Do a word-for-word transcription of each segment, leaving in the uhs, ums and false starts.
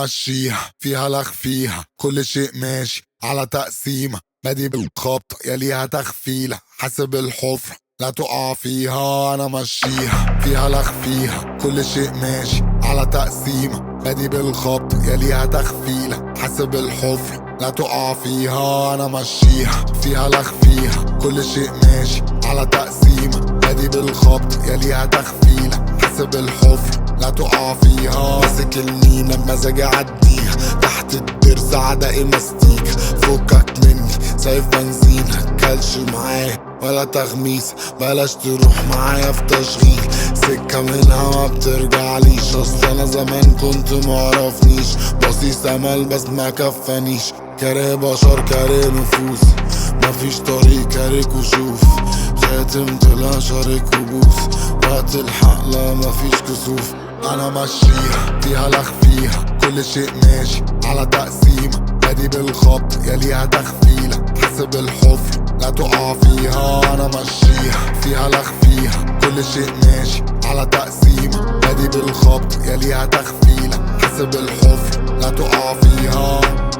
ماشيها فيها لخ فيها كل شيء ماشي على تقسيمة، بادي بالخبط يليها تخفيلة، حاسب الحفرة لا تقع فيها. انا ماشيها فيها لخ فيها كل شيء ماشي على تقسيمة، بادي بالخبط يليها تخفيلة، حاسب الحفرة لا تقع فيها. انا ماشيها فيها لخ فيها كل شيء ماشي على تقسيمة، بادي بالخبط يليها تخفيلة، حاسب الحفرة لا تقع فيها. ماسك المينا بمزاجي عديها، تحت الدرس عدائي مستيك، فكك مني سايف بنزين هكلش معايا ولا تغميس، بلاش تروح معايا في تشغيل، سكة منها ما بترجعليش، اصل انا زمان كنت معرفنيش، بصيص امل بس ما كفانيش، كاره بشر كاره نفوس، مفيش طريق كارك وشوف، خاتم طلع شارك وبوس، وقت الحق لا مفيش كسوف. انا ماشيها فيها لخ فيها كل شيء ماشي على تقسيمة، بادي بالخبط يليها تخفيلة، حاسب الحفر لا تقع فيها. انا ماشيها فيها لخ فيها كل شيء ماشي على تقسيمة، بادي بالخبط يليها تخفيلة، حاسب الحفر لا تقع فيها.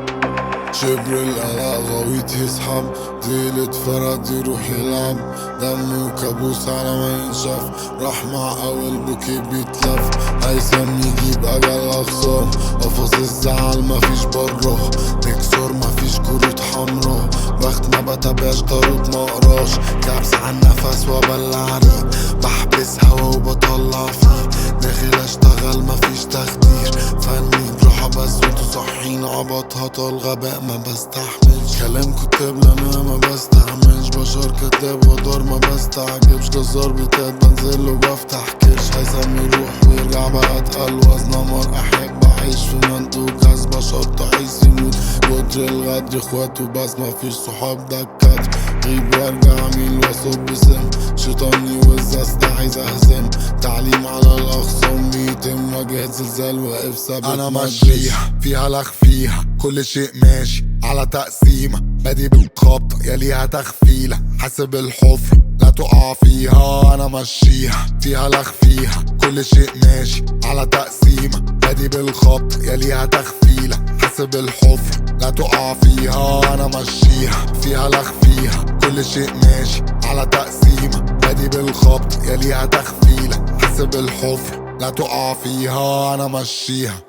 شبر القلق غويط يسحب، ديلة فرد يروح يلعب، دمه كابوس على ما ينشف، راح مع اول بوكي بيتلف، هيثم يجيب اجل اخصام، قفص الزعل مفيش بره، نكسر مفيش كروت حمرا، بخت ما بتابعش ضرب مقراش، كبس عن نفس وبلع ريق، بحبس هوا وبطلع فيه، داخل اشتغل مفيش تخدير، فني بروحة بس وانتو صاحيين، عبط هطل غباء ما بستحملش، كلام كتاب لنا ما بستعملش، بشر كتاب ودار ما بستعجبش، جزار بتات بنزل وبفتح كرش، هيثم يروح ويرجع بقى اتقل وزن نمر، احب اعيش في منطوق عز بشر تعيس يموت، كتر الغدر اخواته بس مفيش صحاب دكات، غيب وارجع ميل واصب بسم، شيطاني وزاز عايز اهزم، تعليم على الاخصام بيتم، واجهة زلزال واقف ثابت. انا ماشيها فيها لخ فيها كل شيء ماشي على تقسيمة، بادي بالخبط يليها تخفيلة، حاسب الحفر لا تقع فيها. انا ماشيها فيها لخ فيها كل شيء ماشي على تقسيمة، بادي بالخبط يليها تخفيلة، حاسب الحفر لا تقع فيها. انا ماشيها فيها لخ فيها كل شيء ماشي على تقسيمة، بادي بالخبط يليها تخفيلة، حاسب الحفر لا تقع فيها. انا ماشيها